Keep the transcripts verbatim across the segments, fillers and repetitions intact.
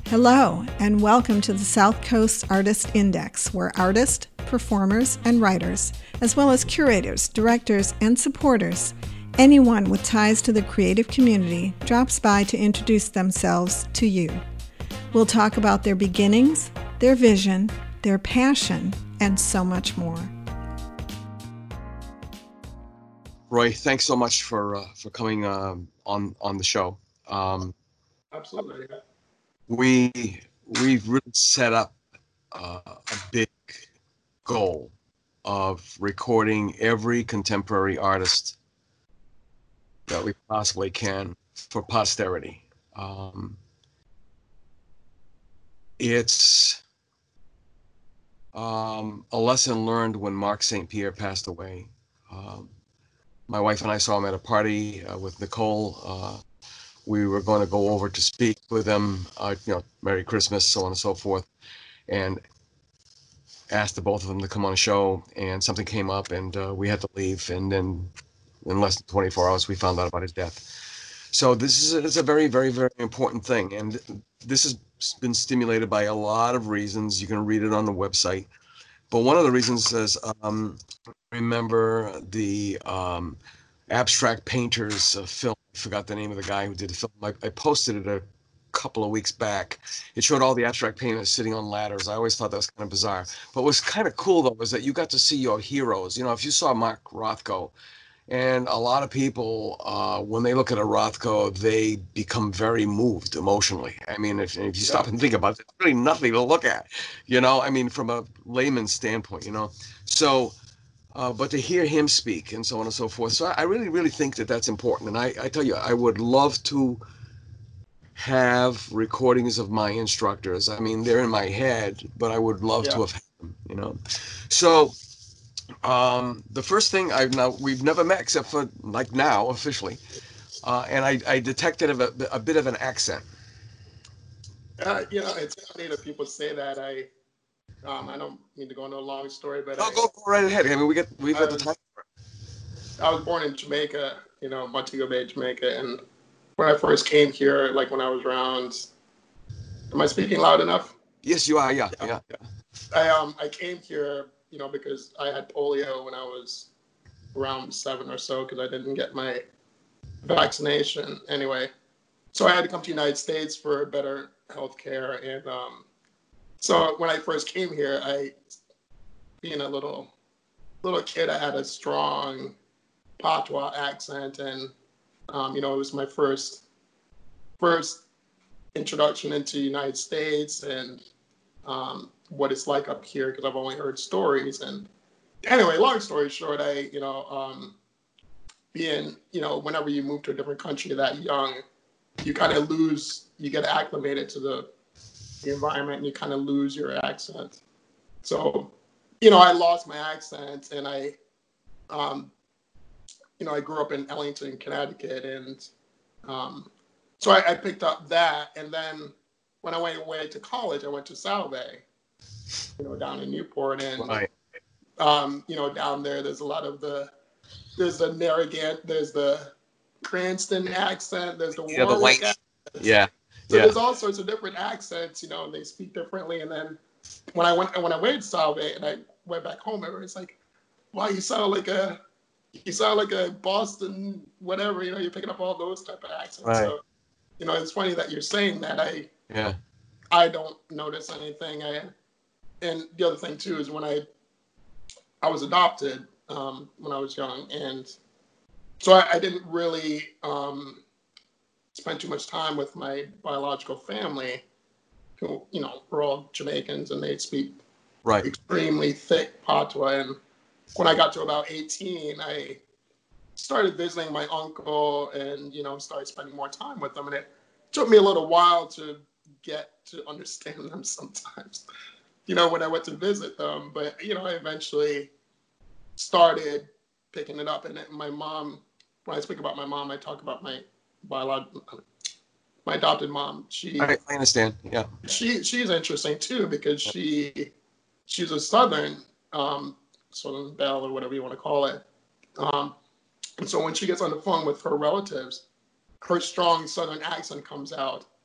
Hello, and welcome to the South Coast Artist Index, where artists, performers, and writers, as well as curators, directors, and supporters, anyone with ties to the creative community, drops by to introduce themselves to you. We'll talk about their beginnings, their vision, their passion, and so much more. Roy, thanks so much for uh, for coming um, on on the show. Um, Absolutely. we we've really set up uh, a big goal of recording every contemporary artist that we possibly can for posterity. Um, it's um, a lesson learned when Mark Saint Pierre passed away. Um, my wife and I saw him at a party uh, with Nicole. Uh, we were going to go over to speak with them, uh, you know, Merry Christmas, so on and so forth, and asked the both of them to come on a show, and something came up, and uh, we had to leave, and then in less than twenty-four hours, we found out about his death. So this is a, it's a very, very, very important thing, and this has been stimulated by a lot of reasons. You can read it on the website, but one of the reasons is, um, remember the um, abstract painters uh, film. I forgot the name of the guy who did the film. I, I posted it a couple of weeks back. It showed all the abstract painters sitting on ladders. I always thought that was kind of bizarre. But what's kind of cool, though, was that you got to see your heroes. You know, if you saw Mark Rothko, and a lot of people, uh, when they look at a Rothko, they become very moved emotionally. I mean, if, if you stop Yeah. and think about it, there's really nothing to look at, you know, I mean, from a layman's standpoint, you know. So, uh, but to hear him speak and so on and so forth. So I, I really, really think that that's important. And I, I tell you, I would love to have recordings of my instructors. I mean, they're in my head, but I would love Yeah. to have had them, you know. So um, the first thing I've now, we've never met except for like now officially. Uh, and I, I detected a, a bit of an accent. Uh, you know, it's funny that people say that. I um, I don't mean to go into a long story, but Oh, I go, go right ahead. I mean, we get, we've I got the time. was I was born in Jamaica, you know, Montego Bay, Jamaica, and when I first came here, like when I was around, am I speaking loud enough? Yes, you are. Yeah, Yeah. yeah. I um I came here, you know, because I had polio when I was around seven or so because I didn't get my vaccination anyway. So I had to come to the United States for better health care. And um, so when I first came here, I, being a little little kid, I had a strong patois accent, and um, you know, it was my first first introduction into the United States and um, what it's like up here because I've only heard stories. And anyway, long story short, I you know um, being you know whenever you move to a different country that young, you kind of lose, you get acclimated to the the environment and you kind of lose your accent. So, you know, I lost my accent and I, um, you know, I grew up in Ellington, Connecticut. And um, so I, I picked up that. And then when I went away to college, I went to Salve, you know, down in Newport. And, Right. um, you know, down there, there's a lot of the, there's the Narragansett, there's the Cranston accent, there's the Yeah, the Warwick white. accent. Yeah, So yeah. there's all sorts of different accents, you know, and they speak differently. And then when I went when I went to Salve and I went back home, everyone's like, "Wow, you sound like a you sound like a Boston whatever." You know, you're picking up all those type of accents. Right. So you know, it's funny that you're saying that. I Yeah. I don't notice anything. I and the other thing too is when I I was adopted um, when I was young, and so I, I didn't really um, spend too much time with my biological family who, you know, were all Jamaicans and they speak Right. extremely thick patois. And when I got to about eighteen, I started visiting my uncle and, you know, started spending more time with them. And it took me a little while to get to understand them sometimes, you know, when I went to visit them. But, you know, I eventually started picking it up. And my mom, when I speak about my mom, I talk about my biological, my adopted mom. She I, I understand. Yeah. she she's interesting too because she she's a Southern um, Southern Belle or whatever you want to call it. Um, and so when she gets on the phone with her relatives, her strong Southern accent comes out.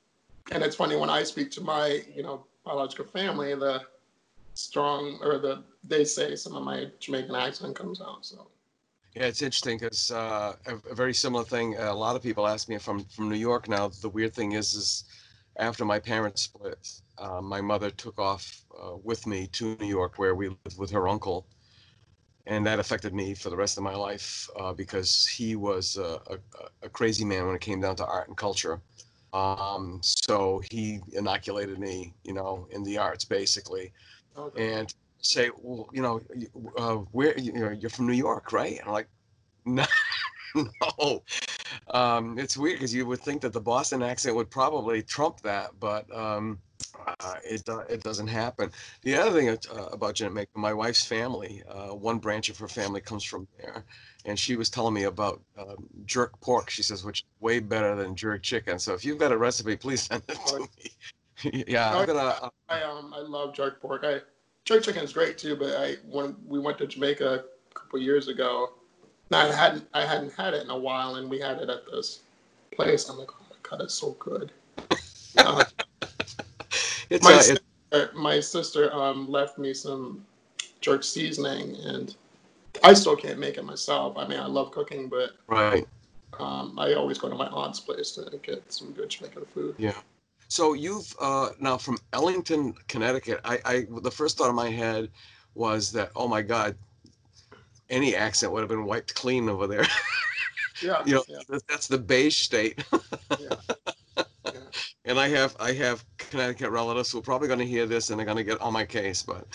and it's funny when I speak to my, you know, biological family, the strong or the they say some of my Jamaican accent comes out. So Yeah, it's interesting because uh, a, a very similar thing. A lot of people ask me if I'm from New York now. The weird thing is, is after my parents split, uh, my mother took off uh, with me to New York, where we lived with her uncle, and that affected me for the rest of my life uh, because he was a, a, a crazy man when it came down to art and culture. Um, so he inoculated me, you know, in the arts basically, okay. and say, well, you know, uh, where you know, you're from New York, right? And I'm like, no, no. Um, it's weird because you would think that the Boston accent would probably trump that, but um, uh, it do- it doesn't happen. The other thing uh, about Jamaica, my wife's family, uh, one branch of her family comes from there, and she was telling me about um, jerk pork. She says, which is way better than jerk chicken. So if you've got a recipe, please send it Oh, to me. Yeah, no, I'm gonna. Uh, I um I love jerk pork. I jerk chicken is great too, but I when we went to Jamaica a couple years ago, and I hadn't I hadn't had it in a while, and we had it at this place. I'm like, oh my god, it's so good. Uh, it's my uh, it's sister, my sister um left me some jerk seasoning, and I still can't make it myself. I mean, I love cooking, but right. um, I always go to my aunt's place to get some good Jamaican food. Yeah. So you've uh, now from Ellington, Connecticut. I, I the first thought in my head was that, oh my God, any accent would have been wiped clean over there. Yeah, You know, yeah, that- that's the beige state. yeah, yeah. And I have I have Connecticut relatives who are probably going to hear this and they're going to get on my case. But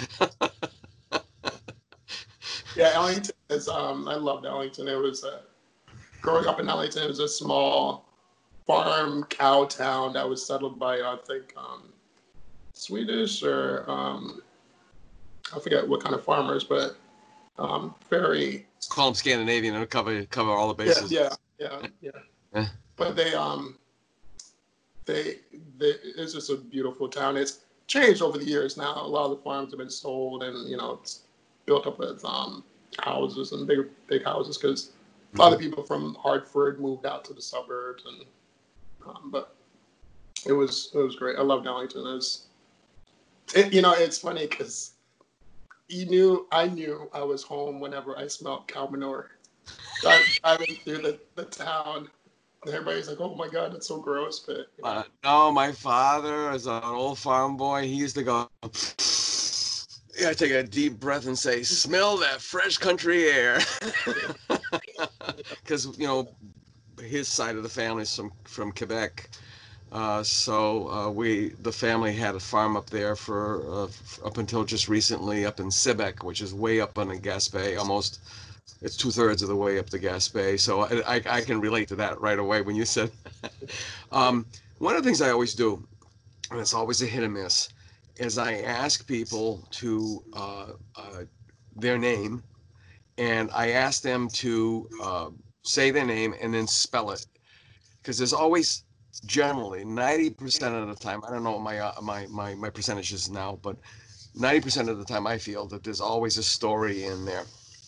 Yeah, Ellington is. Um, I loved Ellington. It was uh, growing up in Ellington. It was a small farm cow town that was settled by I think um, Swedish or um, I forget what kind of farmers, but um, very call them Scandinavian and cover cover all the yeah, bases. yeah, yeah, yeah. Eh, But they um they, they it's just a beautiful town. It's changed over the years now. A lot of the farms have been sold, and you know it's built up with um, houses and big big houses because a lot of mhm. people from Hartford moved out to the suburbs, and um, but it was it was great. I loved Ellington. It was, it, you know, it's funny because you knew I knew I was home whenever I smelled cow manure. Driving, driving through the, the town, and everybody's like, "Oh my god, that's so gross," but you know. Uh, no, my father is an old farm boy. He used to go, yeah, take a deep breath and say, "Smell that fresh country air," because you know his side of the family is from from Quebec. Uh, so uh, we, the family had a farm up there for uh, f- up until just recently, up in Quebec, which is way up on the Gaspé, almost. It's two thirds of the way up the Gaspé. So I, I, I can relate to that right away when you said. um, One of the things I always do, and it's always a hit and miss, is I ask people to uh, uh, their name, and I ask them to uh, say their name and then spell it because there's always generally ninety percent of the time, I don't know what my uh, my my my percentage is now, but ninety percent of the time I feel that there's always a story in there.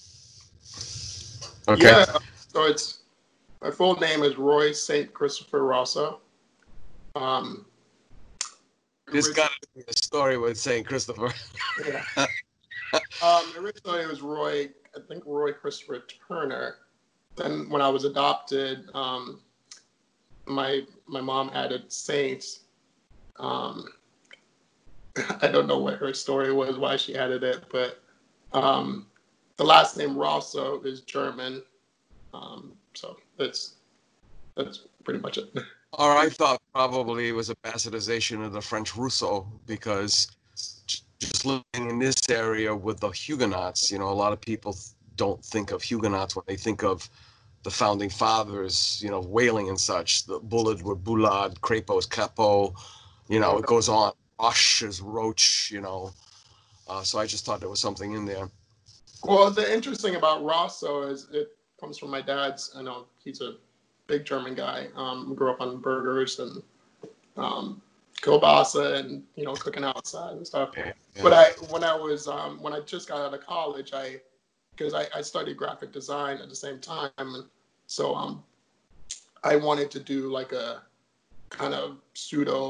Okay. Yeah, so it's my full name is Roy Saint Christopher Rosso. Um, There's got originally, to be a story with Saint Christopher. yeah. Um, originally it was Roy, I think Roy Christopher Turner. Then when I was adopted, um, my my mom added Saint. Um, I don't know what her story was, why she added it, but um, the last name Rosso is German, um, so that's that's pretty much it. Or I thought probably it was a bastardization of the French Rousseau because just living in this area with the Huguenots, you know, a lot of people don't think of Huguenots when they think of the founding fathers, you know, whaling and such. The Bullard were Bullard, Crapos, Capo, you know, it Okay. goes on. Roche is Roach, you know. Uh, so I just thought there was something in there. Well, the interesting about Rosso is it comes from my dad's. I know he's a big German guy. Um, grew up on burgers and um, kielbasa and you know cooking outside and stuff. Yeah, But yeah. I when I was um, when I just got out of college, I because I, I studied graphic design at the same time, and so um, I wanted to do like a kind of pseudo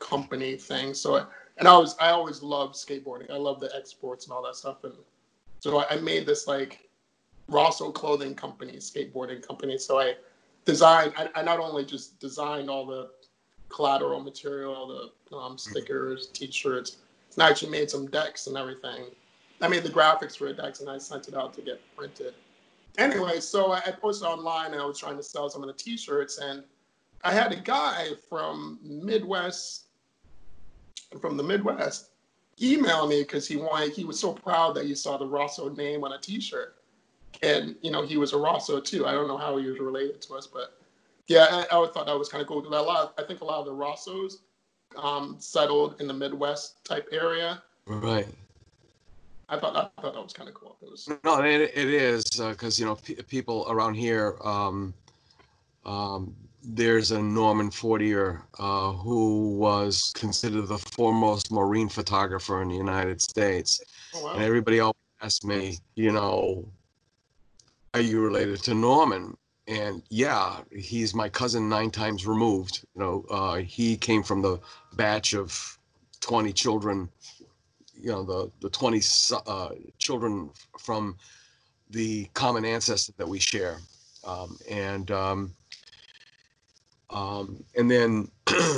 company thing. So, and I was I always loved skateboarding. I love the exports and all that stuff. And so I, I made this like Rosso clothing company, skateboarding company. So I designed. I, I not only just designed all the collateral material, the um, stickers, T-shirts, and I actually made some decks and everything. I made the graphics for the decks and I sent it out to get printed. Anyway, so I, I posted online and I was trying to sell some of the T-shirts, and I had a guy from Midwest, from the Midwest, email me because he wanted, he was so proud that he saw the Rosso name on a T-shirt, and you know he was a Rosso too. I don't know how he was related to us, but yeah, I, I always thought that was kind of cool because a lot, of, I think a lot of the Rossos um, settled in the Midwest type area. Right. I thought I thought that was kind of cool. It was. No, it, it is because uh, you know p- people around here. Um, um, there's a Norman Fortier uh, who was considered the foremost marine photographer in the United States, Oh wow. and everybody always asks me, you know, are you related to Norman? And yeah, he's my cousin nine times removed. You know, uh, he came from the batch of twenty children. You know, the the twenty uh, children from the common ancestor that we share, um, and um, um, and then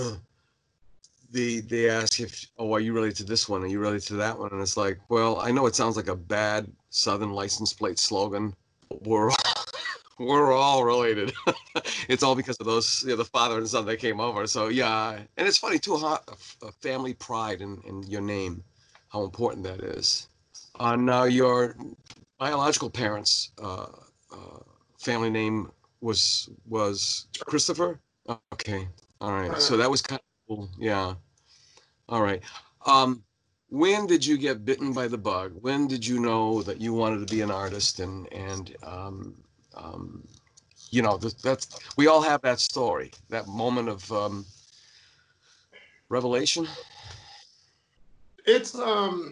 the they ask if, oh, are you related to this one? Are you related to that one? And it's like, well, I know it sounds like a bad Southern license plate slogan. We're we're all related. It's all because of those, you know, the father and son that came over. So yeah, and it's funny too, huh? A, a family pride in, in your name, how important that is. Uh, now your biological parents' uh, uh, family name was was Christopher. Okay, all right. So Uh, that was kind of cool. Yeah. All right. Um, when did you get bitten by the bug? When did you know that you wanted to be an artist? And and um, um, you know, that, that's we all have that story, that moment of um, revelation. it's um,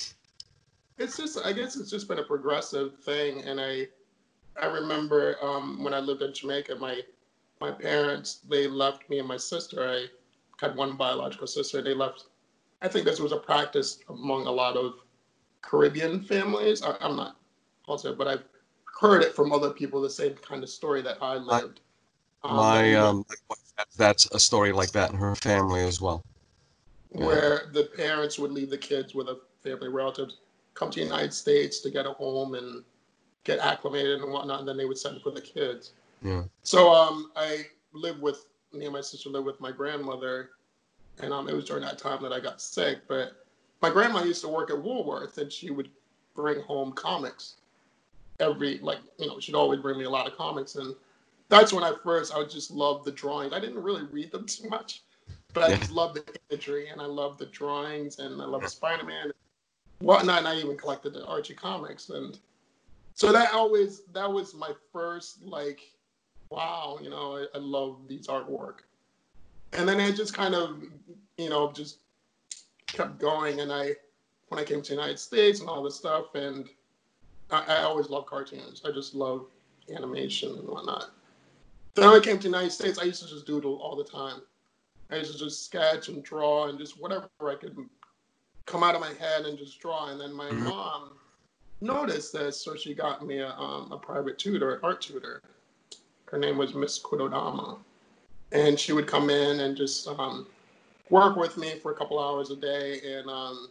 it's just I guess it's just been a progressive thing, and I I remember um, when I lived in Jamaica, my my parents, they left me and my sister. I had one biological sister. They left. I think this was a practice among a lot of Caribbean families. I, I'm not positive, but I've heard it from other people, the same kind of story that I My lived. Um, that my we left, um, that's a story like that in her family as well. Yeah. where the parents would leave the kids with a family relatives, come to the United States to get a home and get acclimated and whatnot, and then they would send for the kids. Yeah. So um, I lived with, me and my sister lived with my grandmother, and um, it was during that time that I got sick. But my grandma used to work at Woolworth, and she would bring home comics every, like, you know, she'd always bring me a lot of comics. And that's when I first, I would just love the drawings. I didn't really read them too much, but I Yeah. just loved the imagery, and I loved the drawings, and I loved Spider-Man and whatnot. And I even collected the Archie comics. And so that always, that was my first, like, wow, you know, I, I love these artwork. And then I just kind of, you know, just kept going. And I, when I came to the United States and all this stuff, and I, I always loved cartoons. I just love animation and whatnot. Then when I came to the United States, I used to just doodle all the time. I used to just sketch and draw and just whatever I could come out of my head and just draw. And then my Mhm. mom noticed this, so she got me a, um, a private tutor, an art tutor. Her name was Miss Kudodama. And she would come in and just um, work with me for a couple hours a day. And um,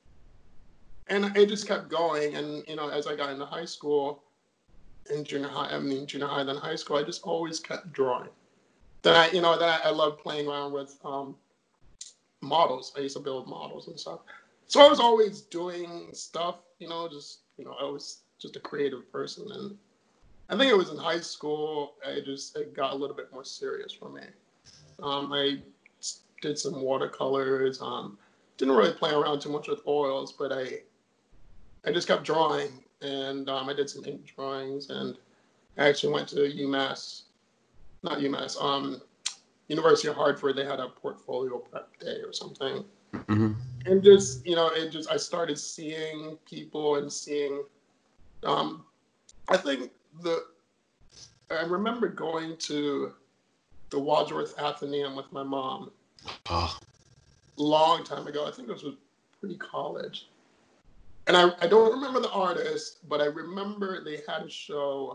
and it just kept going. And, you know, as I got into high school, in junior high, I mean, junior high, then high school, I just always kept drawing. Then I, you know, then I, I loved playing around with um, models. I used to build models and stuff. So I was always doing stuff, you know, just, you know, I was just a creative person. And I think it was in high school, I just, it got a little bit more serious for me. Um, I did some watercolors. Um, didn't really play around too much with oils, but I, I just kept drawing. And um, I did some ink drawings, and I actually went to UMass, not UMass, um, University of Hartford. They had a portfolio prep day or something. Mhm. And just, you know, it just, I started seeing people and seeing, um, I think the, I remember going to the Wadsworth Athenaeum with my mom. Oh, long time ago. I think this was pre-college. And I, I don't remember the artist, but I remember they had a show.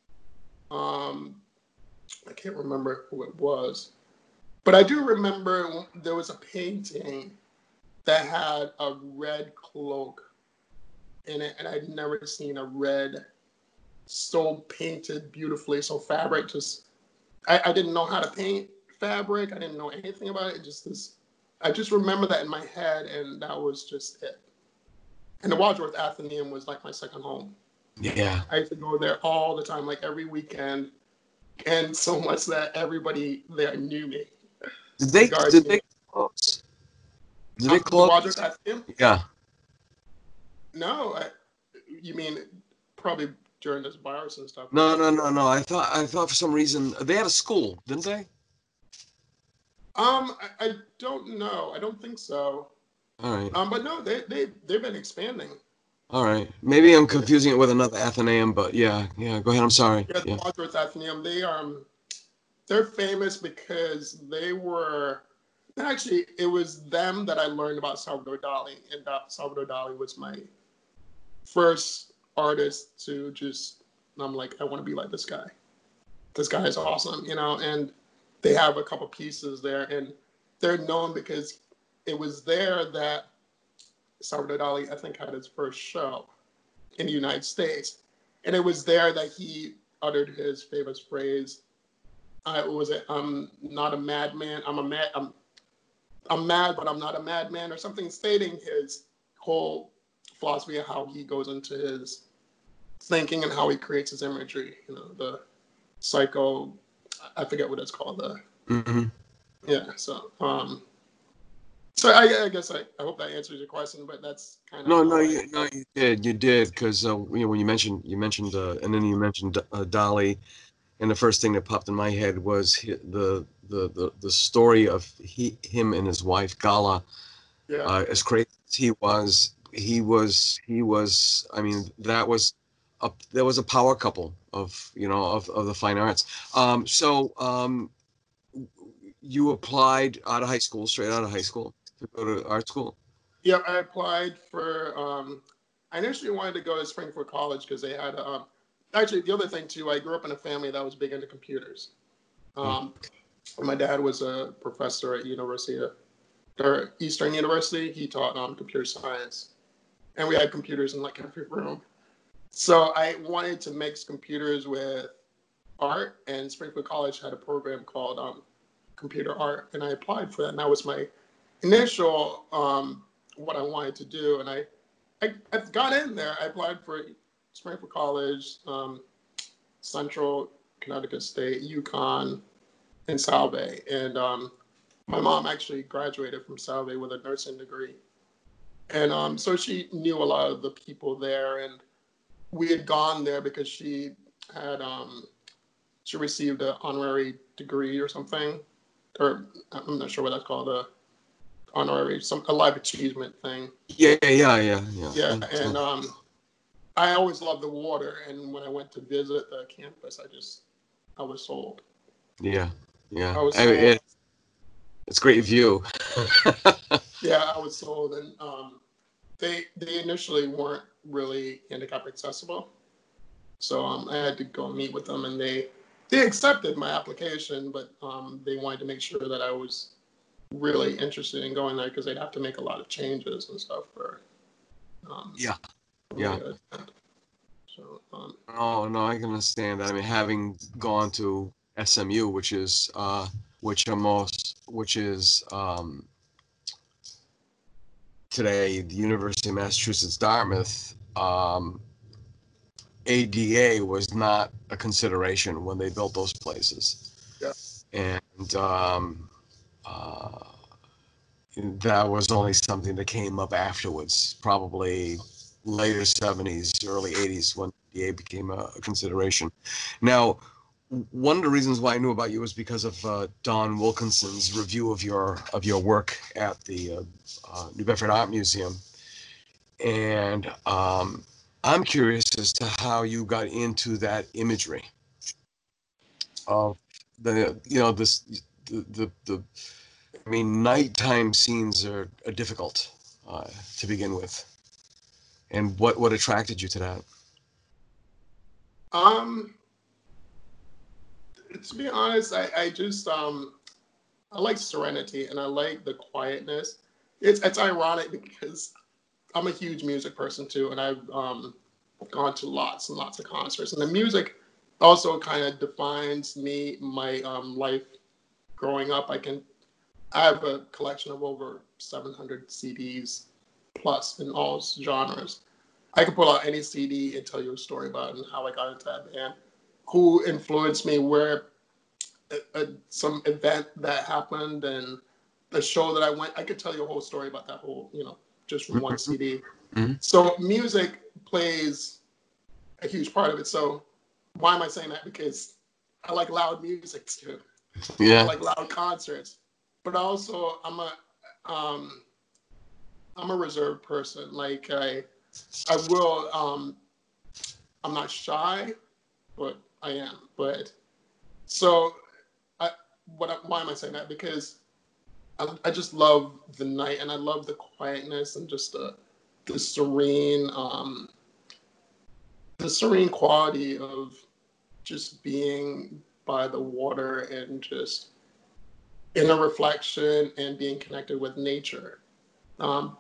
Um, I can't remember who it was. But I do remember there was a painting that had a red cloak in it, and I'd never seen a red so painted beautifully. So fabric just, I, I didn't know how to paint fabric. I didn't know anything about it. It just this, I just remember that in my head, and that was just it. And the Wadsworth Atheneum was like my second home. Yeah. I used to go there all the time, like every weekend, and so much that everybody there knew me. Did they The guards did knew they me. close? Did Um, they the close? Wadsworth Atheneum? Yeah. No, I, you mean probably during this virus and stuff. No, no, no, no. I thought I thought for some reason they had a school, didn't they? Um, I, I don't know. I don't think so. All right. Um, but no, they they they've been expanding. All right. Maybe I'm confusing it with another Athenaeum, but yeah, yeah. Go ahead. I'm sorry. Yeah, the Yeah. Wadsworth Atheneum. They um, they're famous because they were. Actually, it was them that I learned about Salvador Dali, and Salvador Dali was my first artist to just. I'm like, I want to be like this guy. This guy is awesome, you know. And they have a couple pieces there, and they're known because it was there that Salvador Dali, I think, had his first show in the United States. And it was there that he uttered his famous phrase, uh, was it, I'm not a madman, I'm a mad, I'm, I'm mad, but I'm not a madman, or something, stating his whole philosophy of how he goes into his thinking and how he creates his imagery, you know, the psycho, I forget what it's called, the, Mm-hmm. yeah, so, um, So I, I guess I, I hope that answers your question, but that's kind of No, no, how I- you, no, you did, you did, because uh, you know when you mentioned you mentioned uh, and then you mentioned uh, Dali, and the first thing that popped in my head was hi- the the the, the story of he him and his wife Gala. yeah. Uh, as crazy as he was, he was he was. I mean, that was a there was a power couple of you know of, of the fine arts. Um, so um, you applied out of high school, straight out of high school, to go to art school. Yeah, I applied for. Um, I initially wanted to go to Springfield College because they had. Um, actually, the other thing too, I grew up in a family that was big into computers. Um, my dad was a professor at University of, or Eastern University. He taught um, computer science, and we had computers in like every room. So I wanted to mix computers with art, and Springfield College had a program called um, computer art, and I applied for that. And that was my initial um, what I wanted to do, and I, I I got in there. I applied for Springfield College, um, Central Connecticut State, UConn, and Salve. And um, my mom actually graduated from Salve with a nursing degree, and um, so she knew a lot of the people there, and we had gone there because she had um, she received an honorary degree or something, or I'm not sure what that's called, a honorary, some a life achievement thing. Yeah, yeah, yeah, yeah. Yeah, That's, and uh, um, I always loved the water, and when I went to visit the campus, I just I was sold. yeah, yeah. I was I mean, sold. it, it's a great view. Yeah, I was sold, and um, they they initially weren't really handicap accessible, so um, I had to go meet with them, and they they accepted my application, but um, they wanted to make sure that I was really interested in going there because they'd have to make a lot of changes and stuff for um, Yeah, for me yeah. to attend. So um, Oh no, I can understand that. I mean, having gone to S M U, which is uh, which are most, which is um, today the University of Massachusetts Dartmouth, um, A D A was not a consideration when they built those places, yeah, and um, uh, that was only something that came up afterwards, probably later seventies, early eighties, when A D A became a, a consideration. Now, one of the reasons why I knew about you was because of uh, Don Wilkinson's review of your of your work at the uh, uh, New Bedford Art Museum, and um, I'm curious as to how you got into that imagery of the you know this the the, the I mean, nighttime scenes are, are difficult uh, to begin with. And what, what attracted you to that? Um, to be honest, I, I just um I like serenity and I like the quietness. It's it's ironic because I'm a huge music person too, and I've um gone to lots and lots of concerts, and the music also kind of defines me, my um life growing up. I can I have a collection of over seven hundred C Ds plus in all genres. I could pull out any C D and tell you a story about it and how I got into that band, who influenced me, where a, a, some event that happened, and the show that I went. I could tell you a whole story about that whole, you know, just from one Mm-hmm. C D. Mm-hmm. So music plays a huge part of it. So why am I saying that? Because I like loud music too. I Yeah. like loud concerts, but also I'm a um, I'm a reserved person. Like I I will um, I'm not shy, but I am. But so I what why am I saying that? Because I, I just love the night and I love the quietness and just the the serene um, the serene quality of just being by the water and just in a reflection and being connected with nature. Um,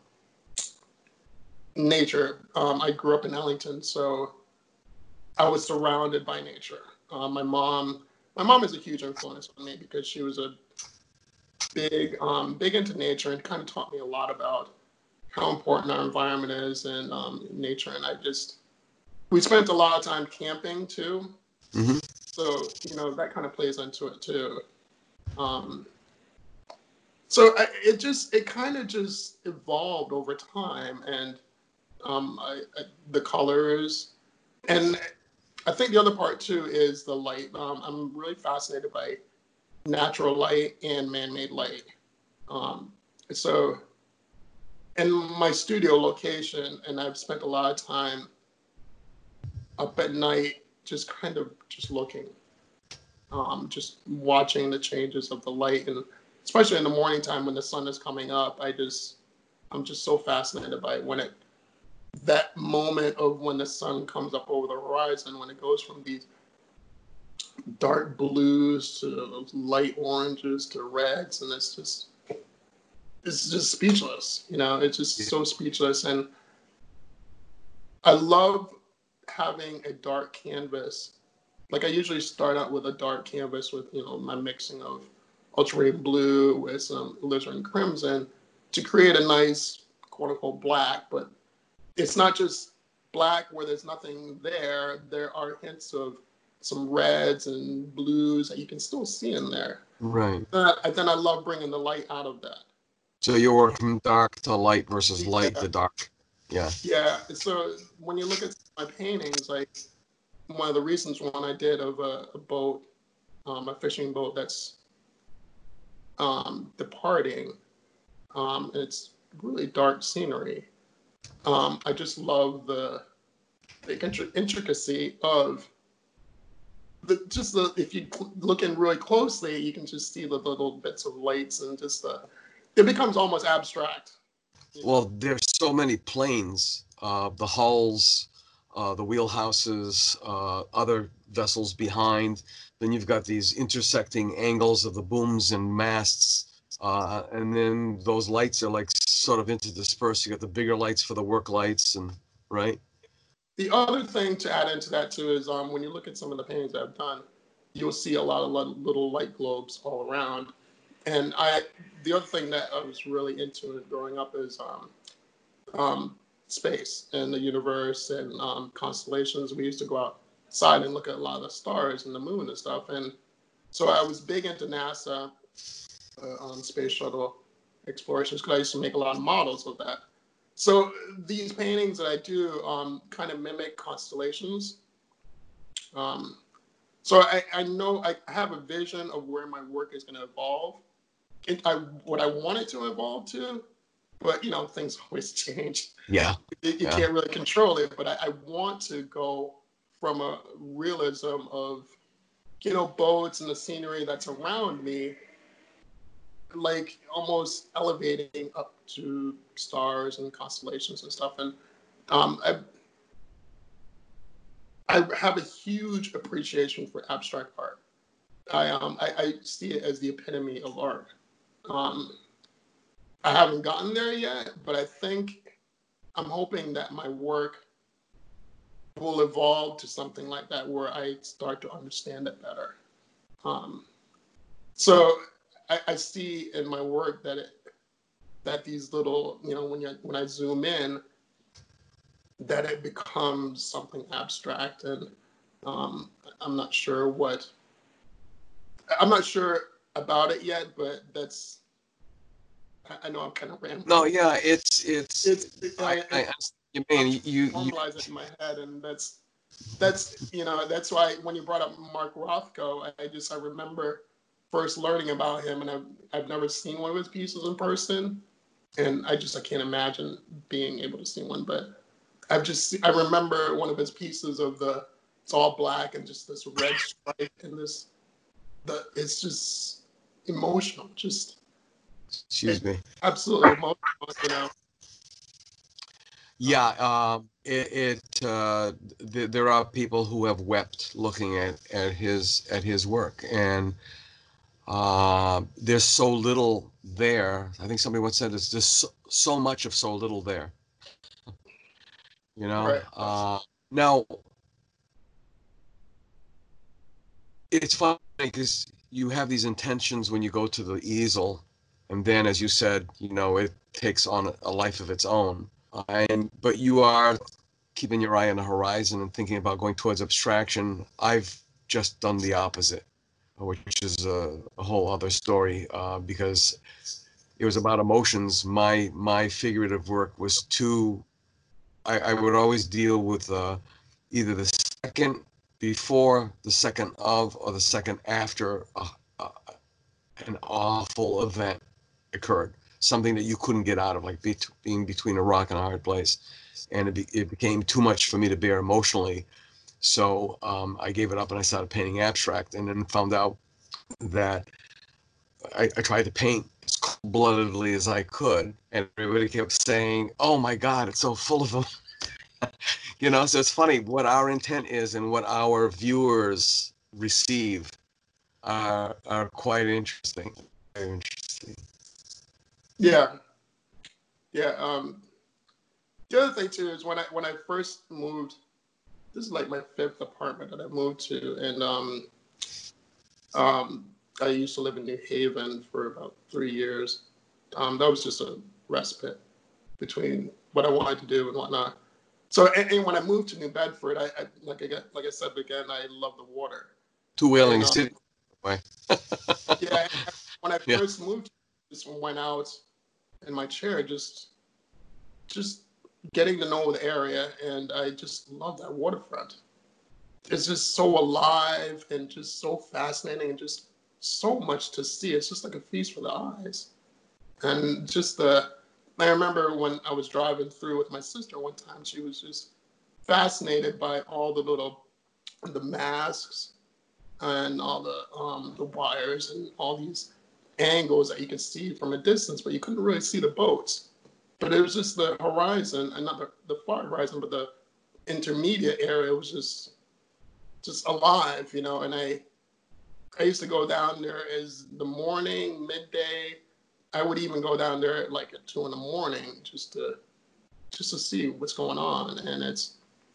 nature. Um, I grew up in Ellington, so I was surrounded by nature. Uh, my mom, my mom is a huge influence on me because she was a big, um, big into nature and kind of taught me a lot about how important our environment is and um, nature. And I just, we spent a lot of time camping too, Mm-hmm. so you know that kind of plays into it too. Um, so I, it just, it kind of just evolved over time, and um, I, I, the colors, and I think the other part too is the light. Um, I'm really fascinated by natural light and man-made light. Um, so in my studio location, and I've spent a lot of time up at night, just kind of just looking, um, just watching the changes of the light, and especially in the morning time when the sun is coming up, I just I'm just so fascinated by it when it that moment of when the sun comes up over the horizon, when it goes from these dark blues to light oranges to reds, and it's just it's just speechless. You know, it's just so speechless, and I love having a dark canvas. Like I usually start out with a dark canvas with you know my mixing of ultramarine blue with some alizarin crimson to create a nice quote unquote black, but it's not just black where there's nothing there. There are hints of some reds and blues that you can still see in there. Right. Uh, and then I love bringing the light out of that. So you work from dark to light versus light Yeah, to dark. Yeah. yeah. So when you look at my paintings, like one of the recent one I did of a, a boat, um, a fishing boat that's um, departing. Um, it's really dark scenery. Um, I just love the the intri- intricacy of the, just the if you look in really closely, you can just see the little bits of lights and just the it becomes almost abstract. You Well, know, there's so many planes, uh, the hulls, uh, the wheelhouses, uh, other vessels behind. Then you've got these intersecting angles of the booms and masts. Uh, and then those lights are like sort of interdispersed. You got the bigger lights for the work lights, and right? the other thing to add into that too is um, when you look at some of the paintings I've done, you'll see a lot of little light globes all around. And I, the other thing that I was really into growing up is um, um, space and the universe and um, constellations. We used to go outside and look at a lot of the stars and the moon and stuff. And so I was big into NASA, uh, um, space shuttle explorations, because I used to make a lot of models of that. So these paintings that I do um, kind of mimic constellations. Um, so I, I know I have a vision of where my work is going to evolve. It, I, what I want it to evolve to, but you know things always change. Yeah. You, you Yeah. can't really control it, but I, I want to go from a realism of you know boats and the scenery that's around me like almost elevating up to stars and constellations and stuff. And um, I, I have a huge appreciation for abstract art. I um I, I see it as the epitome of art. Um, I haven't gotten there yet, but I think I'm hoping that my work will evolve to something like that where I start to understand it better. Um, so I, I see in my work that it that these little, you know, when you when I zoom in, that it becomes something abstract, and um, I'm not sure what I'm not sure about it yet, but that's I, I know I'm kind of rambling. No, yeah, it's it's. It's it, I I, I it's understand what you mean you you. normalize it in my head, and that's that's you know that's why when you brought up Mark Rothko, I, I just I remember first learning about him, and I've I've never seen one of his pieces in person, and I just I can't imagine being able to see one, but I've just I remember one of his pieces of the it's all black and just this red stripe and this the it's just emotional, just Excuse me. absolutely emotional, you know. Yeah, um, it, it uh, th there are people who have wept looking at, at his at his work, and uh, there's so little there. I think somebody once said it's just so, so much of so little there. You know. Right. Uh, now it's funny because you have these intentions when you go to the easel, and then, as you said, you know, it takes on a life of its own. Uh, and but you are keeping your eye on the horizon and thinking about going towards abstraction. I've just done the opposite, which is a, a whole other story, uh, because it was about emotions. My my figurative work was too. I, I would always deal with uh, either the second before, the second of, or the second after a, a, an awful event occurred. Something that you couldn't get out of, like be, being between a rock and a hard place. And it, be, it became too much for me to bear emotionally. So um, I gave it up and I started painting abstract, and then found out that I, I tried to paint as cold-bloodedly as I could, and everybody kept saying, "Oh my God, it's so full of them." You know, so it's funny what our intent is and what our viewers receive are are quite interesting. Very interesting. Yeah, yeah. Um, the other thing too is when I when I first moved, this is like my fifth apartment that I moved to, and um, um, I used to live in New Haven for about three years. Um, that was just a respite between what I wanted to do and whatnot. So, and, and when I moved to New Bedford, I, I like I got, like I said again, I love the water, To Whaling and uh, City. Way. yeah, when I Yeah. first moved, I just went out in my chair, just just getting to know the area, and I just love that waterfront. It's just so alive and just so fascinating and just so much to see. It's just like a feast for the eyes. And just the, I remember when I was driving through with my sister one time, she was just fascinated by all the little, the masks and all the um, the wires and all these angles that you could see from a distance, but you couldn't really see the boats. But it was just the horizon, and not the, the far horizon, but the intermediate area was just just alive, you know. And I I used to go down there as the morning, midday. I would even go down there at like at two in the morning just to just to see what's going on. And it's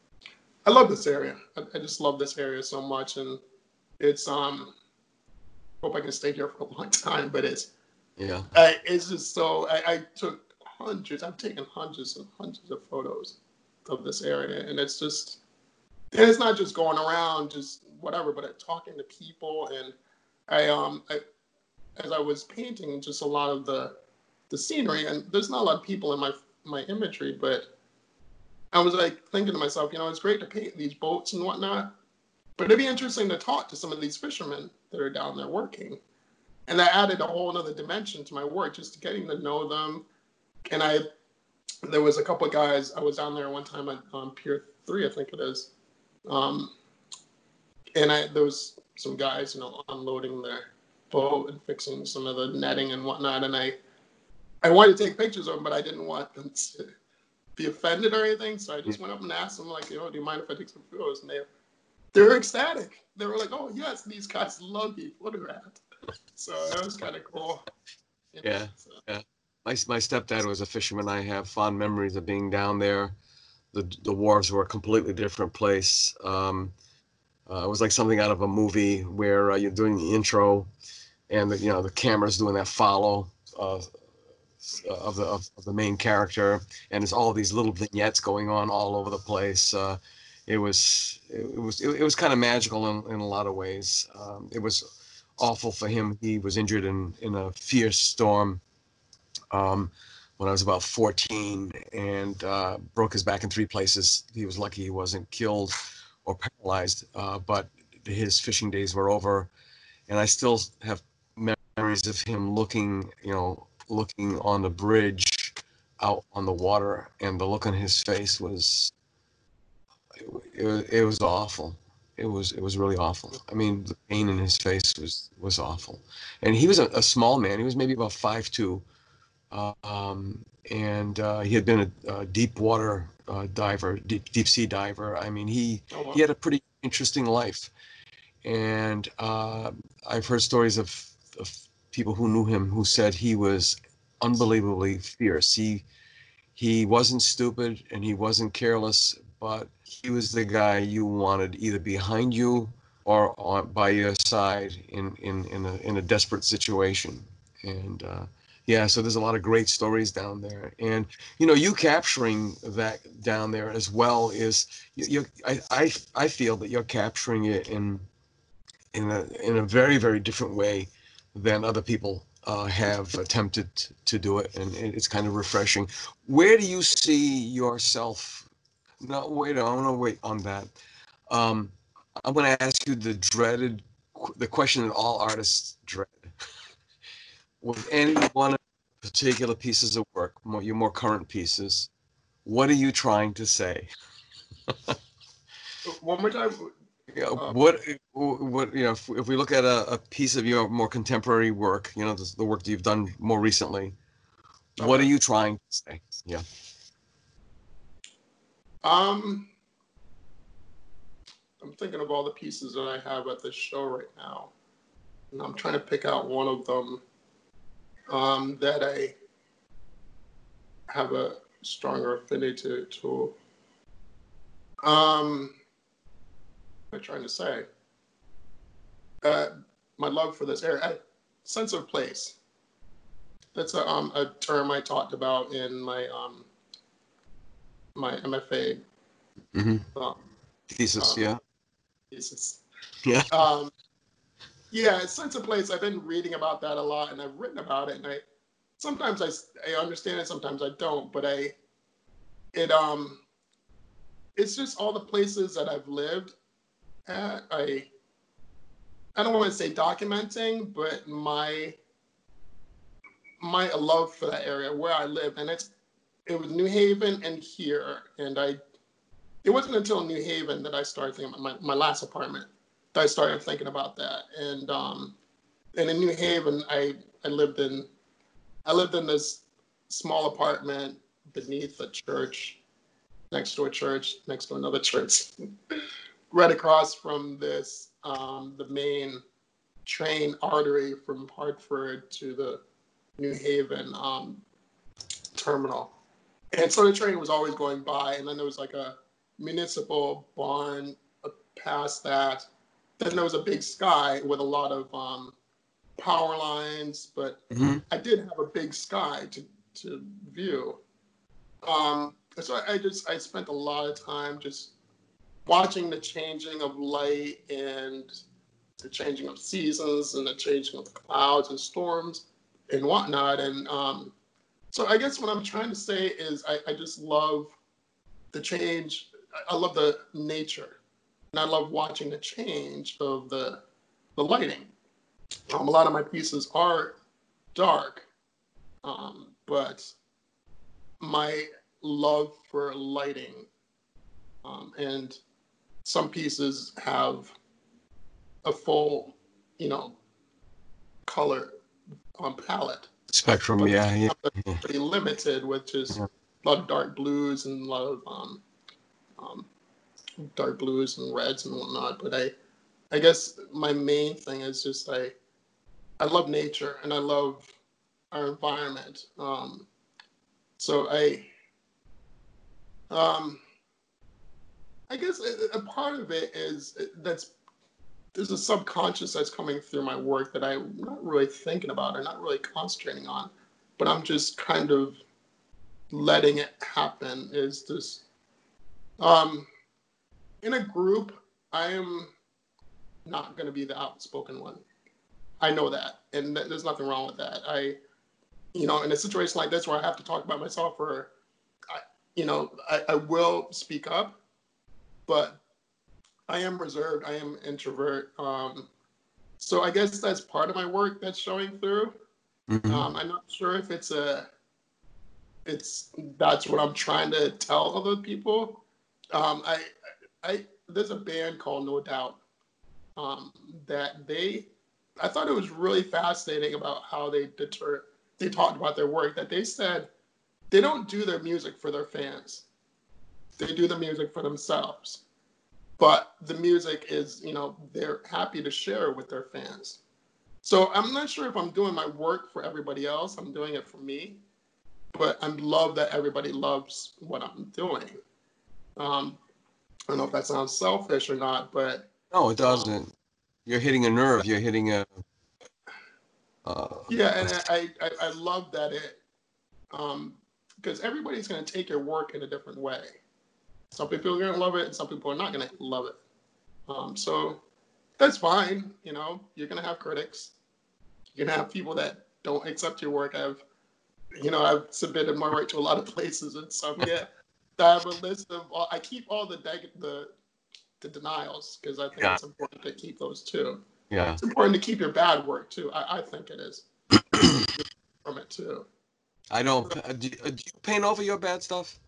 I love this area. I, I just love this area so much, and it's um hope I can stay here for a long time. But it's Yeah. I, it's just so I, I took hundreds. I've taken hundreds and hundreds of photos of this area, and it's just and it's not just going around just whatever, but talking to people. And I um I, as I was painting just a lot of the the scenery, and there's not a lot of people in my my imagery, but I was like thinking to myself, you know, it's great to paint these boats and whatnot, but it'd be interesting to talk to some of these fishermen that are down there working. And that added a whole other dimension to my work, just getting to know them. And I, there was a couple of guys, I was down there one time on, on Pier three, I think it is. Um, and I, there was some guys, you know, unloading their, boat and fixing some of the netting and whatnot. And I, I wanted to take pictures of them, but I didn't want them to be offended or anything. So I just went up and asked them, like, you know, do you mind if I take some photos? And they, they were ecstatic. They were like, oh, yes, these guys love being photographed. So that was kind of cool. You know, Yeah, so. yeah. My my stepdad was a fisherman. I have fond memories of being down there. The the wharves were a completely different place. Um, uh, it was like something out of a movie where uh, you're doing the intro, and the you know the camera's doing that follow uh, of the of, of the main character, and there's all these little vignettes going on all over the place. Uh, it was it was it, it was kind of magical in, in a lot of ways. Um, it was awful for him. He was injured in in a fierce storm um, when I was about fourteen, and uh, broke his back in three places. He was lucky he wasn't killed or paralyzed, uh, but his fishing days were over, and I still have memories of him looking, you know, looking on the bridge out on the water, and the look on his face was, it, it, it was awful. It was it was really awful. I mean, the pain in his face was was awful, and he was a, a small man. He was maybe about five two, um, and uh, he had been a, a deep water uh, diver, deep deep sea diver. I mean, he Oh, wow. he had a pretty interesting life, and uh, I've heard stories of, of people who knew him who said he was unbelievably fierce. He he wasn't stupid and he wasn't careless, but he was the guy you wanted either behind you or on, by your side in in in a in a desperate situation. And uh, yeah, so there's a lot of great stories down there, and you know, you capturing that down there as well is you. you I, I I feel that you're capturing it in in a in a very very different way than other people uh, have attempted to do it, and it's kind of refreshing. Where do you see yourself? No, wait, I want to wait on that. Um, I'm going to ask you the dreaded, the question that all artists dread. With any one of the particular pieces of work, more, your more current pieces, what are you trying to say? One more time. You know, Uh, what, what, you know, if, if we look at a, a piece of your more contemporary work, you know, the, the work that you've done more recently, what are okay. you trying to say? Yeah. Um, I'm thinking of all the pieces that I have at this show right now, and I'm trying to pick out one of them um, that I have a stronger affinity to. to um, what am I trying to say? Uh, my love for this area, I, sense of place. That's a, um, a term I talked about in my um, my M F A Mm-hmm. um, Thesis. um, Yeah. thesis. Yeah. Um, yeah, sense of place. I've been reading about that a lot, and I've written about it. And I sometimes I, I understand it, sometimes I don't. But I it um it's just all the places that I've lived at. I I don't want to say documenting, but my my love for that area where I lived, and it's it was New Haven and here, and I it wasn't until New Haven that I started thinking about my, my last apartment that I started thinking about that, and um and in New Haven I I lived in I lived in this small apartment beneath a church, next to a church, next to another church, right across from this um, the main train artery from Hartford to the New Haven um, terminal. And so the train was always going by, and then there was like a municipal barn past that. Then there was a big sky with a lot of um, power lines, but Mm-hmm. I did have a big sky to, to view. Um, so I, I just I spent a lot of time just watching the changing of light and the changing of seasons and the changing of the clouds and storms and whatnot. And um, so I guess what I'm trying to say is I, I just love the change. I love the nature, and I love watching the change of the the lighting. Um, a lot of my pieces are dark, um, but my love for lighting um, and some pieces have a full, you know, color um, palette. Spectrum, But yeah, yeah, I'm pretty limited with just yeah. a lot of dark blues and a lot of um, um, dark blues and reds and whatnot. But I, I guess my main thing is just I, I love nature and I love our environment. Um, so I, um, I guess a, a part of it is that's there's a subconscious that's coming through my work that I'm not really thinking about or not really concentrating on, but I'm just kind of letting it happen. Is this um, in a group? I am not going to be the outspoken one. I know that, and th- there's nothing wrong with that. I, you know, in a situation like this where I have to talk about myself, or, I, you know, I, I will speak up, but I am reserved. I am introvert. Um, so I guess that's part of my work that's showing through. Hmm. Um, I'm not sure if it's a, it's that's what I'm trying to tell other people. Um, I, I, there's a band called No Doubt um, that they, I thought it was really fascinating about how they deter, they talked about their work. That they said they don't do their music for their fans. They do the music for themselves. But the music is, you know, they're happy to share with their fans. So I'm not sure if I'm doing my work for everybody else. I'm doing it for me, but I love that everybody loves what I'm doing. Um, I don't know if that sounds selfish or not, but No, it um, doesn't. You're hitting a nerve. You're hitting a, uh, yeah, a and I, I, I love that it, um, because everybody's going to take your work in a different way. Some people are going to love it, and some people are not going to love it. Um, so that's fine. You know, you're going to have critics. You're going to have people that don't accept your work. I've, you know, I've submitted my work to a lot of places, and some get. I have a list of. All, I keep all the the the denials because I think yeah, it's important to keep those too. yeah. It's important to keep your bad work too. I, I think it is from it too. I don't. Uh, do, uh, do you paint over your bad stuff?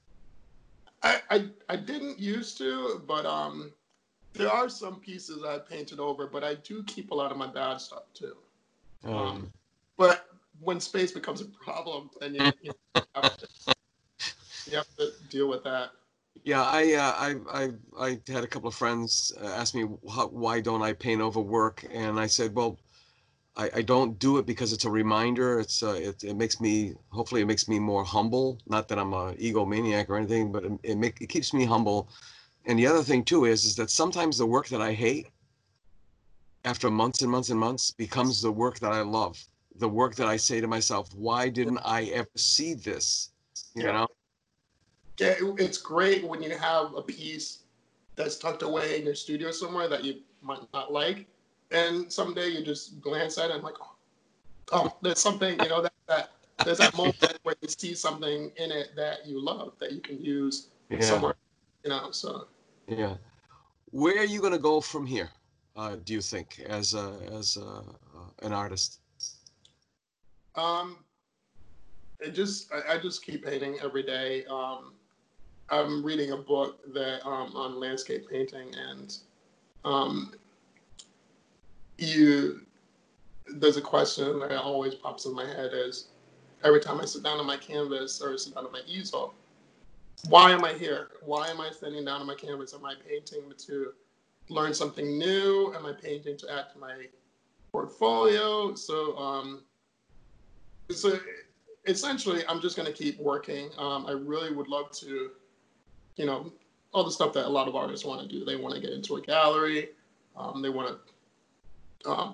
I, I I didn't used to, but um, there are some pieces I painted over, but I do keep a lot of my bad stuff too. Um, Um, but when space becomes a problem, then you, you have to you have to deal with that. yeah, I, uh, I, I, I had a couple of friends uh, ask me how, why don't I paint over work, and I said, well, I, I don't do it because it's a reminder. It's uh, it, it makes me hopefully it makes me more humble. Not that I'm a egomaniac or anything, but it it, make, it keeps me humble. And the other thing too is is that sometimes the work that I hate after months and months and months becomes the work that I love. The work that I say to myself, why didn't I ever see this? You Yeah, know? yeah. It, it's great when you have a piece that's tucked away in your studio somewhere that you might not like, and someday you just glance at it and like, oh, oh there's something, you know, that that there's that moment where you see something in it that you love that you can use Yeah, somewhere, you know. So yeah. Where are you gonna go from here? Uh, do you think as a, as a, uh, an artist? um, it just I, I just keep painting every day. Um, I'm reading a book that um, on landscape painting, and um, you there's a question that always pops in my head is every time I sit down on my canvas or sit down on my easel, why am I here? Why am I sitting down on my canvas? Am I painting to learn something new? Am I painting to add to my portfolio? So, um, so essentially, I'm just going to keep working. Um, I really would love to, you know, all the stuff that a lot of artists want to do. They want to get into a gallery. Um, they want to um,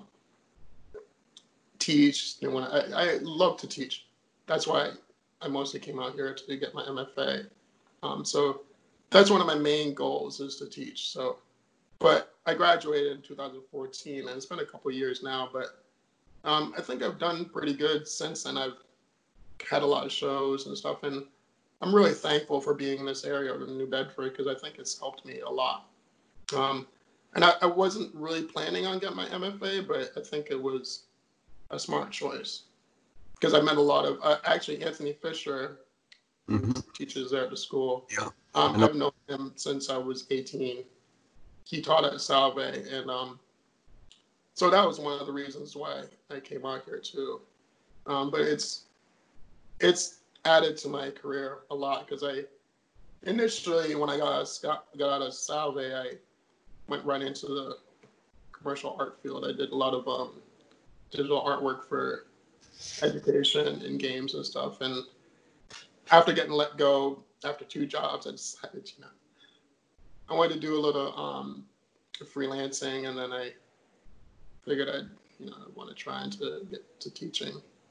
teach. They want to. I, I love to teach. That's why I mostly came out here to get my M F A. Um, so that's one of my main goals is to teach. So, but I graduated in two thousand fourteen, and it's been a couple of years now. But um, I think I've done pretty good since then. I've had a lot of shows and stuff, and I'm really thankful for being in this area of New Bedford because I think it's helped me a lot. Um, and I, I wasn't really planning on getting my M F A, but I think it was a smart choice because I met a lot of uh, actually Anthony Fisher, who Hmm. teaches there at the school. Yeah, Um, I know. I've known him since I was eighteen. He taught at Salve, and um, so that was one of the reasons why I came out here too. Um, but it's it's added to my career a lot because I initially when I got out of, got out of Salve, I went right into the commercial art field. I did a lot of um, digital artwork for education and games and stuff. And after getting let go after two jobs, I decided, you know, I wanted to do a little um, freelancing, and then I figured I'd, you know, want to try into get to teaching.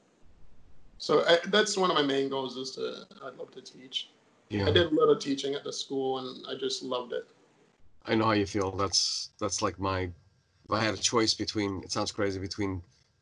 So I, that's one of my main goals is to, I'd love to teach. Yeah. I did a little teaching at the school, and I just loved it. I know how you feel. That's that's like my, if I had a choice between, it sounds crazy, between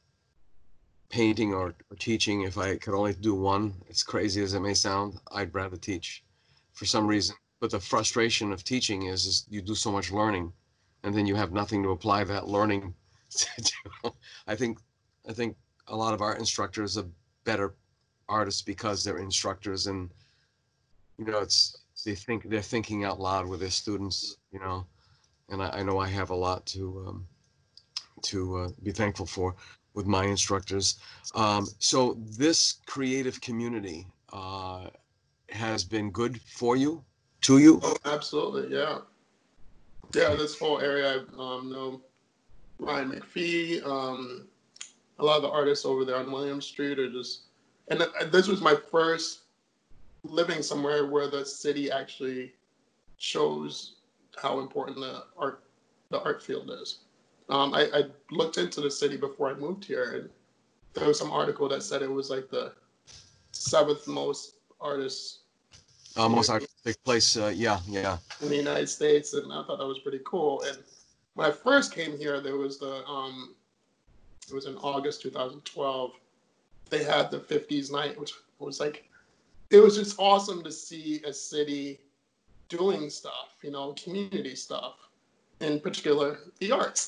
painting or, or teaching, if I could only do one, as crazy as it may sound, I'd rather teach for some reason. But the frustration of teaching is, is you do so much learning, and then you have nothing to apply that learning to. I think I think a lot of art instructors are better artists because they're instructors, and you know, it's they think they're thinking out loud with their students, you know, and I, I know I have a lot to um, to uh, be thankful for with my instructors. Um, so this creative community uh, has been good for you, to you? Oh, absolutely, yeah. Yeah, this whole area, I um, know Ryan McPhee, um, a lot of the artists over there on William Street are just, and th- this was my first living somewhere where the city actually shows how important the art, the art field is. Um, I, I looked into the city before I moved here, and there was some article that said it was like the seventh most artists Uh, most artistic place, uh, yeah, yeah. in the United States, and I thought that was pretty cool. And when I first came here, there was the um, it was in August two thousand twelve. They had the fifties night, which was like, it was just awesome to see a city doing stuff, you know, community stuff, in particular the arts.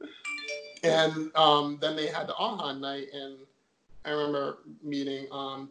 And um, then they had the Aha night, and I remember meeting, um,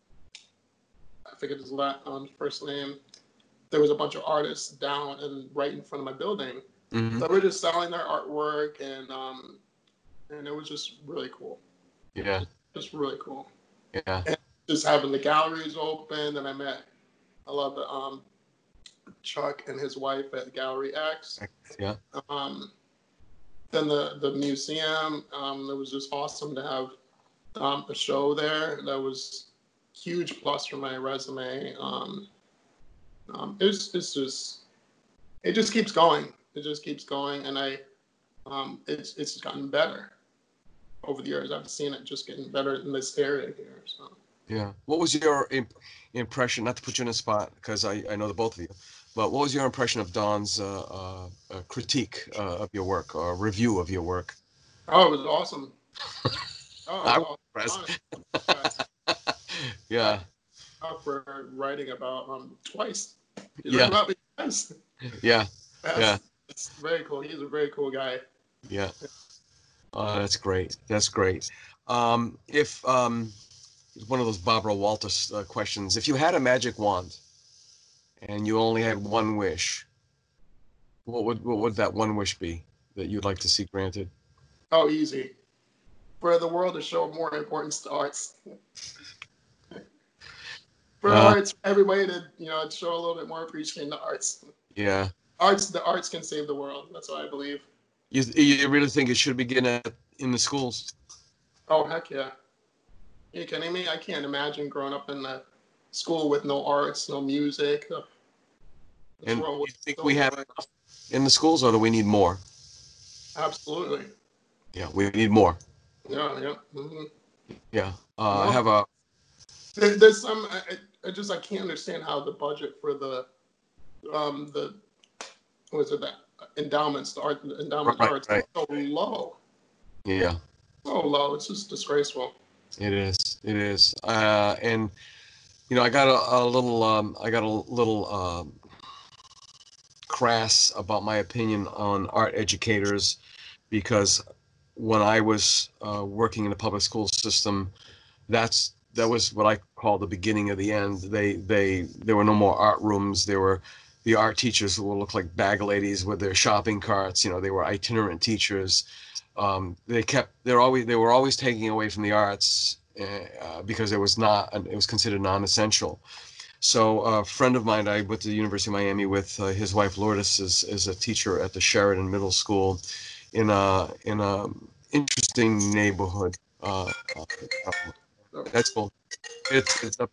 I forget his last, um, first name. There was a bunch of artists down and right in front of my building. Mm-hmm. That were just selling their artwork, and um, and it was just really cool. Yeah. Just, just really cool. Yeah. And just having the galleries open, and I met a lot of the um, Chuck and his wife at Gallery X. Yeah. Um, then the the museum. Um, it was just awesome to have um, a show there. That was huge plus for my resume. Um, um, it's it's just it just keeps going. It just keeps going, and I um, it's it's gotten better over the years. I've seen it just getting better in this area here. So. Yeah. What was your imp- impression? Not to put you in a spot, because I, I know the both of you, but what was your impression of Don's uh, uh, uh, critique uh, of your work, or review of your work? Oh, it was awesome. Oh, it was awesome. Yeah. Up for writing about um twice. He's yeah. About me twice. Yeah. That's, yeah. It's very cool. He's a very cool guy. Yeah. Oh, that's great. That's great. Um, if um, one of those Barbara Walters uh, questions, if you had a magic wand and you only had one wish, what would what would that one wish be that you'd like to see granted? Oh, easy. For the world to show more importance to arts. For uh, arts, everybody to, you know, show a little bit more appreciation to arts. Yeah. Arts, the arts can save the world. That's what I believe. You you really think it should begin at, in the schools? Oh, heck yeah. Are you kidding me? I can't imagine growing up in a school with no arts, no music. And you think so we have enough in the schools, or do we need more? Absolutely. Yeah, we need more. Yeah, yeah. Mm-hmm. Yeah. Uh, no. I have a... There, there's some... I, I just, I can't understand how the budget for the, um, the, what is it, that endowments, the art, the endowment right, arts, right. so low. Yeah. So low. It's just disgraceful. It is. It is. Uh, and, you know, I got a, a little, um, I got a little um, crass about my opinion on art educators, because when I was uh, working in the public school system, that's that was what I call the beginning of the end. They they there were no more art rooms. There were the art teachers who would look like bag ladies with their shopping carts. You know, they were itinerant teachers. um, they kept they're always they were always taking away from the arts uh, because it was not it was considered non-essential. So a friend of mine I went to the University of Miami with, uh, his wife Lourdes is is a teacher at the Sheridan Middle School in a in a interesting neighborhood. Uh, uh, that's cool. It's it's a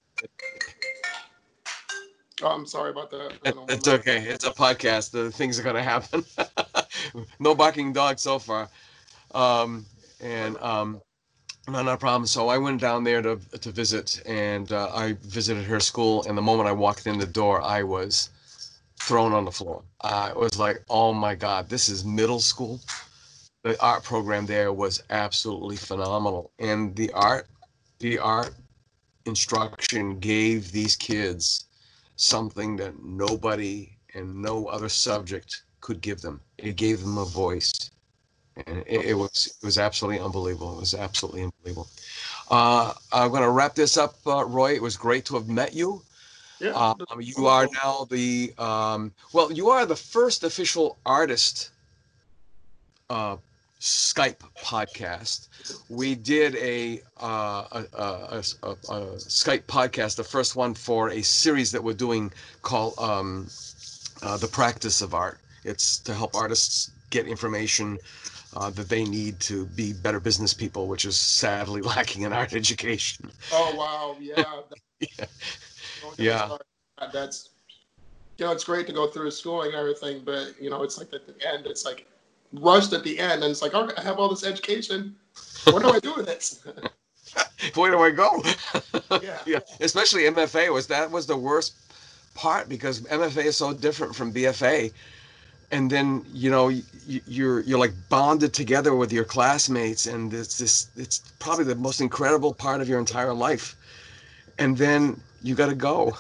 Oh, I'm sorry about that. I don't it's know. okay. It's a podcast. The things are gonna happen. No barking dog so far. Um, and um, no, not a problem. So I went down there to to visit, and uh, I visited her school. And the moment I walked in the door, I was thrown on the floor. Uh, it was like, oh my God, this is middle school. The art program there was absolutely phenomenal, and the art, the art instruction gave these kids something that nobody and no other subject could give them. It gave them a voice, and it, it was it was absolutely unbelievable. It was absolutely unbelievable. Uh, I'm going to wrap this up, uh, Roy. It was great to have met you. Yeah. Um, you are now the um, well, you are the first official artist uh, Skype podcast. We did a, uh, a, a, a, a Skype podcast, the first one for a series that we're doing called um, uh, The Practice of Art. It's to help artists get information uh, that they need to be better business people, which is sadly lacking in art education. Oh, wow. Yeah. Yeah. Don't get me Yeah. started. That's, you know, it's great to go through schooling and everything, but, you know, it's like at the end, it's like rushed at the end, and it's like, okay, I have all this education. What do I do with it? Where do I go? Yeah. Yeah. Especially M F A was that was the worst part, because M F A is so different from B F A. And then, you know, you, you're you're like bonded together with your classmates, and it's this it's probably the most incredible part of your entire life. And then you got to go.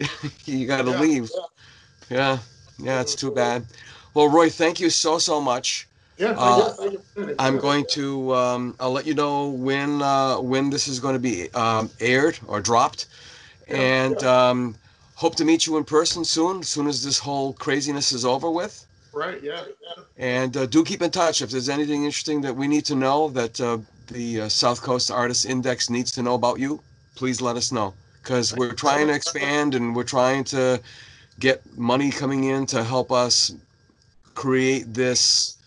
You got to Yeah, leave. yeah. Yeah. Yeah, it's too bad. Well, Roy, thank you so so much. Yeah, thank Uh, you. Thank you for doing it. I'm going to um, I'll let you know when uh, when this is going to be um, aired or dropped, Yeah, and yeah. um, hope to meet you in person soon, as soon as this whole craziness is over with. Right, yeah. yeah. And uh, do keep in touch if there's anything interesting that we need to know, that uh, the uh, South Coast Artists Index needs to know about you. Please let us know, because we're trying to expand and we're trying to get money coming in to help us create this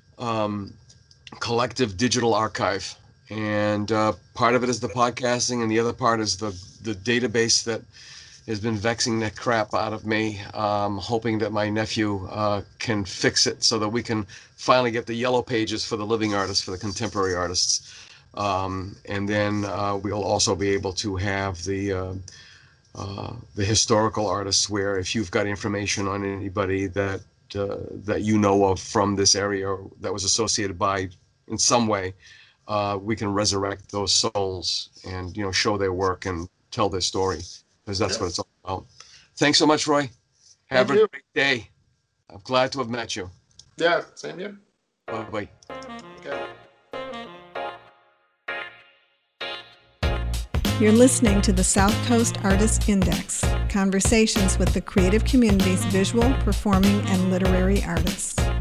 um, collective digital archive. And uh, part of it is the podcasting, and the other part is the the database that has been vexing the crap out of me. Um, hoping that my nephew uh, can fix it so that we can finally get the yellow pages for the living artists, for the contemporary artists. Um, and then uh, we'll also be able to have the uh, uh, the historical artists, where if you've got information on anybody that uh, that you know of from this area or that was associated by in some way, uh, we can resurrect those souls and, you know, show their work and tell their story, because that's Yeah. what it's all about. Thanks so much, Roy. Have Thank a you. great day. I'm glad to have met you. Yeah, same here. Bye-bye. Okay. You're listening to the South Coast Artist Index, conversations with the creative community's visual, performing, and literary artists.